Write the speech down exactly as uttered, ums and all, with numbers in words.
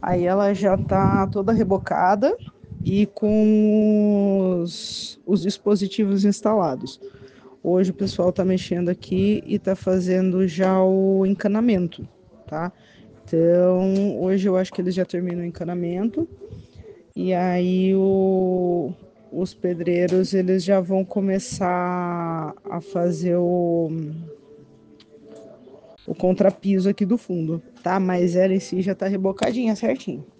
Aí ela já tá toda rebocada e com os, os dispositivos instalados. Hoje o pessoal tá mexendo aqui e tá fazendo já o encanamento, tá? Então, hoje eu acho que eles já terminam o encanamento e aí o, os pedreiros eles já vão começar a fazer o, o contrapiso aqui do fundo, tá? Mas ela em si já tá rebocadinha certinho.